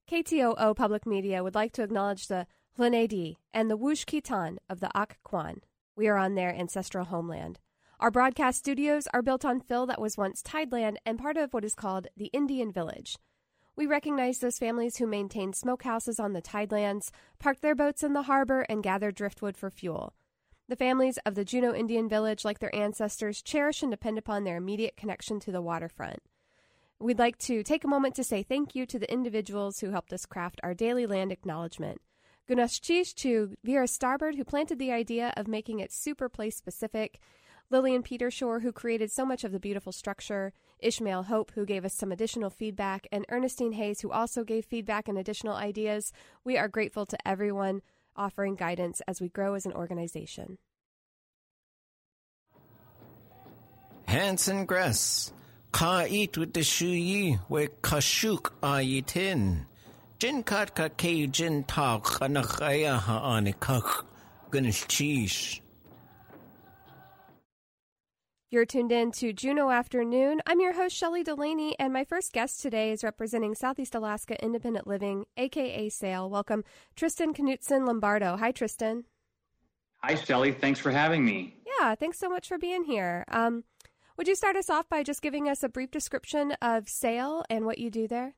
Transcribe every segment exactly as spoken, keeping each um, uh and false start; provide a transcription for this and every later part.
K T O O Public Media would like to acknowledge the Hlunedi and the Wush Kitan of the Ak Kwan. We are on their ancestral homeland. Our broadcast studios are built on fill that was once tideland and part of what is called the Indian Village. We recognize those families who maintain smokehouses on the tidelands, park their boats in the harbor, and gather driftwood for fuel. The families of the Juneau Indian Village, like their ancestors, cherish and depend upon their immediate connection to the waterfront. We'd like to take a moment to say thank you to the individuals who helped us craft our daily land acknowledgement. Gunashchish to Vera Starbird, who planted the idea of making it super place-specific, Lillian Petershore, who created so much of the beautiful structure, Ishmael Hope, who gave us some additional feedback, and Ernestine Hayes, who also gave feedback and additional ideas. We are grateful to everyone offering guidance as we grow as an organization. Hanson Gress. Ka eat with the shuyi we kashuk ayitin. Jin kat ka ke jin tak anakaya ha anikak gunishchish. You're tuned in to Juneau Afternoon. I'm your host, Shelley Delaney, and my first guest today is representing Southeast Alaska Independent Living, a k a. SAIL. Welcome, Tristan Knutson Lombardo. Hi, Tristan. Hi, Shelley. Thanks for having me. Yeah, thanks so much for being here. Um, would you start us off by just giving us a brief description of SAIL and what you do there?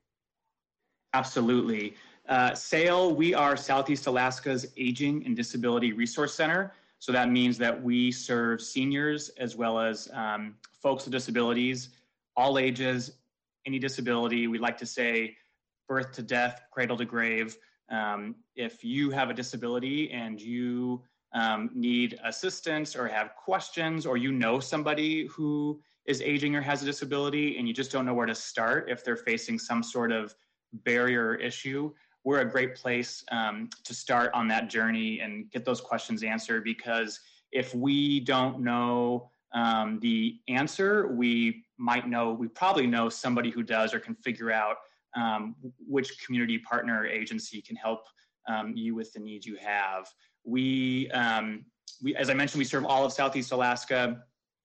Absolutely. Uh, SAIL, we are Southeast Alaska's Aging and Disability Resource Center. So that means that we serve seniors as well as um, folks with disabilities, all ages, any disability. We like to say birth to death, cradle to grave. Um, if you have a disability and you um, need assistance or have questions, or you know somebody who is aging or has a disability and you just don't know where to start if they're facing some sort of barrier or issue, we're a great place um, to start on that journey and get those questions answered, because if we don't know um, the answer, we might know, we probably know somebody who does or can figure out um, which community partner or agency can help um, you with the needs you have. We, um, we, as I mentioned, we serve all of Southeast Alaska,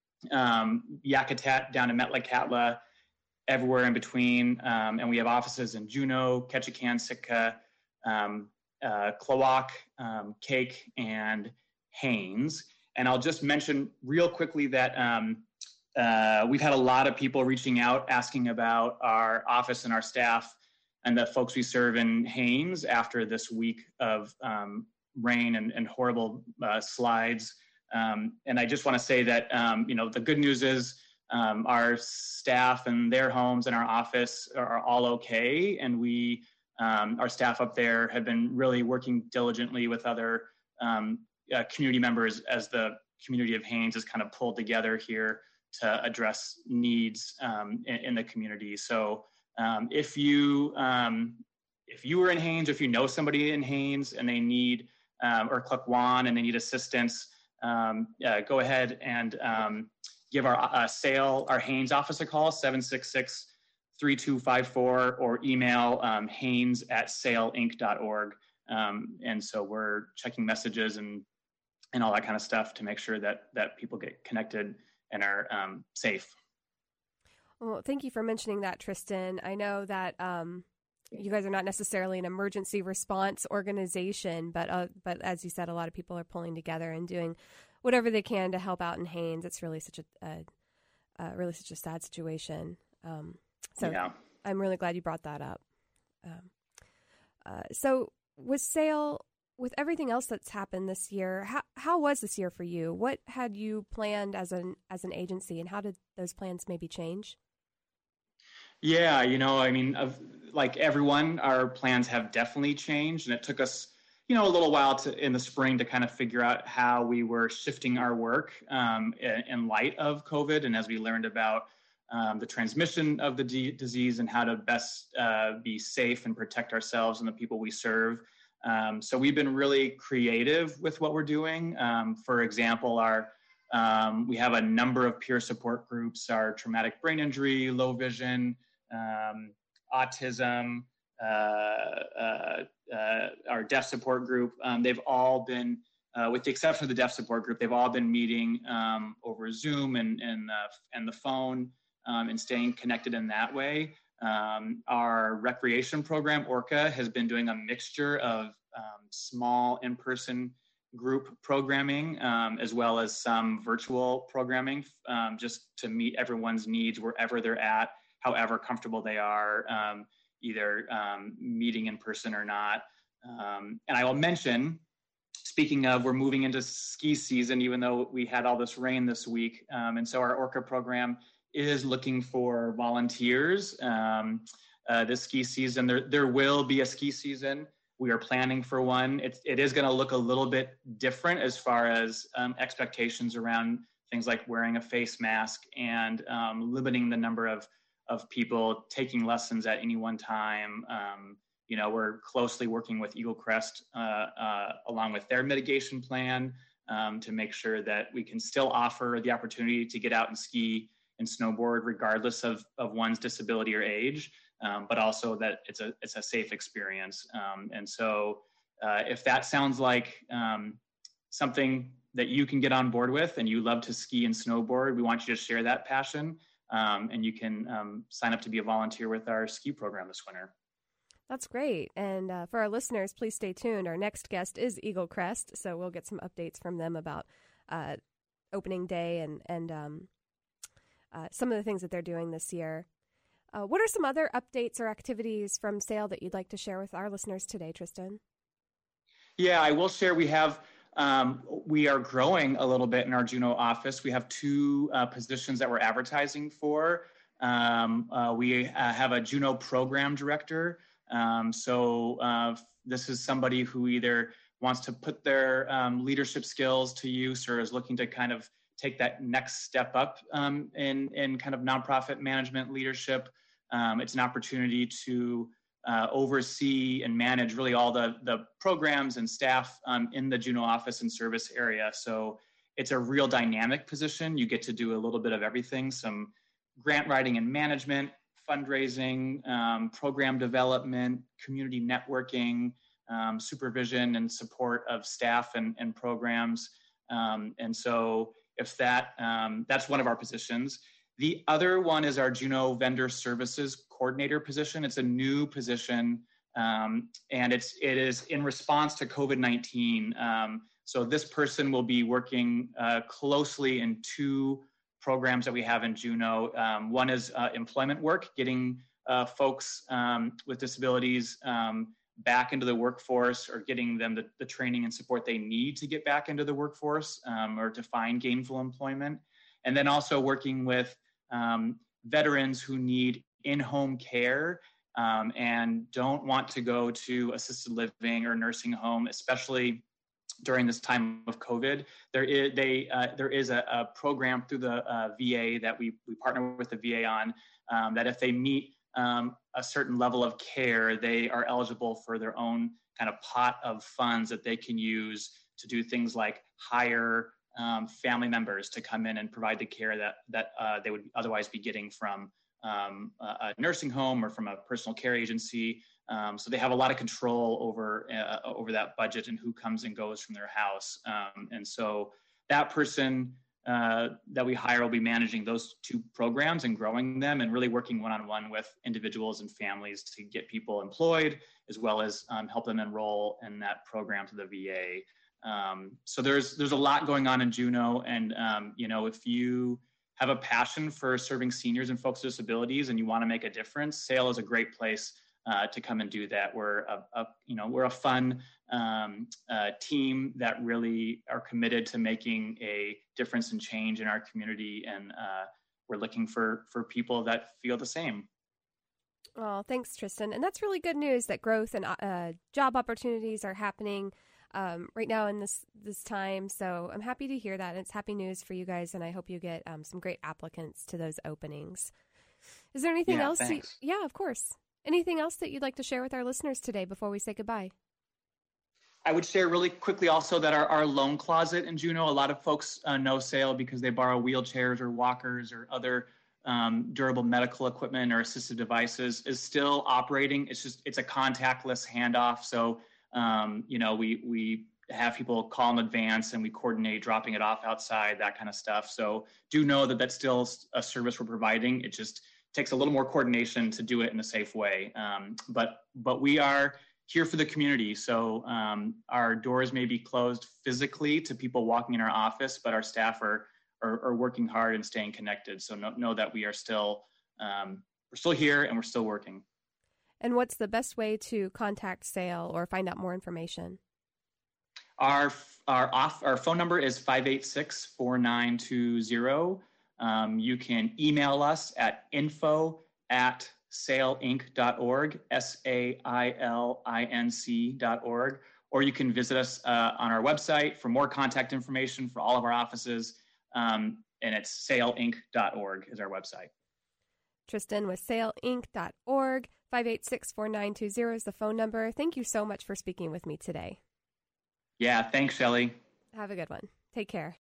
um, Yakutat down to Metlakatla, everywhere in between, um, and we have offices in Juneau, Ketchikan, Sitka, um, uh, Klawock, um, Cake, and Haines. And I'll just mention real quickly that um, uh, we've had a lot of people reaching out asking about our office and our staff and the folks we serve in Haines after this week of um, rain and, and horrible uh, slides. Um, and I just want to say that, um, you know, the good news is Um, our staff and their homes and our office are, are all okay. And we, um, our staff up there have been really working diligently with other um, uh, community members as the community of Haines is kind of pulled together here to address needs um, in, in the community. So um, if you, um, if you were in Haines, or if you know somebody in Haines and they need, um, or Klukwan and they need assistance, um, uh, go ahead and um, give our uh, SAIL, our Haines office a call, seven six six, three two five four, or email um, haines at sail inc dot org. Um, and so we're checking messages and and all that kind of stuff to make sure that that people get connected and are um, safe. Well, thank you for mentioning that, Tristan. I know that um, you guys are not necessarily an emergency response organization, but uh, but as you said, a lot of people are pulling together and doing whatever they can to help out in Haines. It's really such a, a uh, really such a sad situation. Um, so yeah. I'm really glad you brought that up. Um, uh, so with SAIL, with everything else that's happened this year, how how was this year for you? What had you planned as an as an agency, and how did those plans maybe change? Yeah, you know, I mean, of, like everyone, our plans have definitely changed, and it took us, you know, a little while to, in the spring to kind of figure out how we were shifting our work um, in, in light of COVID. And as we learned about um, the transmission of the d- disease and how to best uh, be safe and protect ourselves and the people we serve. Um, so we've been really creative with what we're doing. Um, for example, our um, we have a number of peer support groups, our traumatic brain injury, low vision, um, autism, Uh, uh, uh, our deaf support group. Um, they've all been, uh, with the exception of the deaf support group, they've all been meeting um, over Zoom and and, uh, and the phone um, and staying connected in that way. Um, our recreation program, Orca, has been doing a mixture of um, small in-person group programming, um, as well as some virtual programming, um, just to meet everyone's needs wherever they're at, however comfortable they are, um, either um, meeting in person or not. Um, and I will mention, speaking of, we're moving into ski season, even though we had all this rain this week. Um, and so our Orca program is looking for volunteers um, uh, this ski season. There, there will be a ski season. We are planning for one. It's, it is going to look a little bit different as far as um, expectations around things like wearing a face mask and um, limiting the number of, of people taking lessons at any one time. Um, you know, we're closely working with Eagle Crest uh, uh, along with their mitigation plan um, to make sure that we can still offer the opportunity to get out and ski and snowboard regardless of, of one's disability or age. Um, but also that it's a it's a safe experience. Um, and so uh, if that sounds like um, something that you can get on board with and you love to ski and snowboard, we want you to share that passion. Um, and you can um, sign up to be a volunteer with our ski program this winter. That's great. And uh, for our listeners, please stay tuned. Our next guest is Eagle Crest, so we'll get some updates from them about uh, opening day and, and um, uh, some of the things that they're doing this year. Uh, what are some other updates or activities from SAIL that you'd like to share with our listeners today, Tristan? Yeah, I will share. We have um, we are growing a little bit in our Juneau office. We have two uh, positions that we're advertising for. Um, uh, we uh, have a Juneau program director. Um, so uh, this is somebody who either wants to put their um, leadership skills to use or is looking to kind of take that next step up um, in, in kind of nonprofit management leadership. Um, it's an opportunity to uh, oversee and manage really all the, the programs and staff um, in the Juneau office and service area. So it's a real dynamic position. You get to do a little bit of everything, some grant writing and management, fundraising, um, program development, community networking, um, supervision and support of staff and, and programs. Um, and so if that, um, that's one of our positions. The other one is our Juneau Vendor Services Coordinator position. It's a new position, um, and it's, it is in response to COVID nineteen. Um, so this person will be working uh, closely in two programs that we have in Juneau. Um, one is uh, employment work, getting uh, folks um, with disabilities um, back into the workforce or getting them the, the training and support they need to get back into the workforce um, or to find gainful employment. And then also working with um, veterans who need in-home care um, and don't want to go to assisted living or nursing home, especially during this time of COVID. There is, they, uh, there is a, a program through the uh, V A that we, we partner with the V A on um, that if they meet um, a certain level of care, they are eligible for their own kind of pot of funds that they can use to do things like hire um, family members to come in and provide the care that, that uh, they would otherwise be getting from um, a, a nursing home or from a personal care agency. Um, so they have a lot of control over uh, over that budget and who comes and goes from their house. Um, and so that person uh, that we hire will be managing those two programs and growing them and really working one-on-one with individuals and families to get people employed, as well as um, help them enroll in that program to the V A. Um, so there's there's a lot going on in Juneau. And, um, you know, if you have a passion for serving seniors and folks with disabilities and you want to make a difference, SAIL is a great place Uh, to come and do that. We're a, a you know we're a fun um, uh, team that really are committed to making a difference and change in our community, and uh, we're looking for for people that feel the same. Oh, thanks, Tristan. And that's really good news that growth and uh, job opportunities are happening um, right now in this this time. So I'm happy to hear that. And it's happy news for you guys, and I hope you get um, some great applicants to those openings. Is there anything yeah, else? You, thanks. yeah, of course. Anything else that you'd like to share with our listeners today before we say goodbye? I would share really quickly also that our, our loan closet in Juneau, a lot of folks uh, know SAIL because they borrow wheelchairs or walkers or other um, durable medical equipment or assistive devices, is still operating. It's just, it's a contactless handoff. So, um, you know, we, we have people call in advance and we coordinate dropping it off outside, that kind of stuff. So do know that that's still a service we're providing. It just takes a little more coordination to do it in a safe way. Um, but but we are here for the community. So um, our doors may be closed physically to people walking in our office, but our staff are are, are working hard and staying connected. So know, know that we are still um, we're still here and we're still working. And what's the best way to contact SAIL or find out more information? Our our off our phone number is five eight six, four nine two zero. Um, you can email us at info at sail inc dot org, S A I L I N C dot org, or you can visit us uh, on our website for more contact information for all of our offices, um, and it's sail inc dot org is our website. Tristan with sail inc dot org, five eight six, four nine two zero is the phone number. Thank you so much for speaking with me today. Yeah, thanks, Shelley. Have a good one. Take care.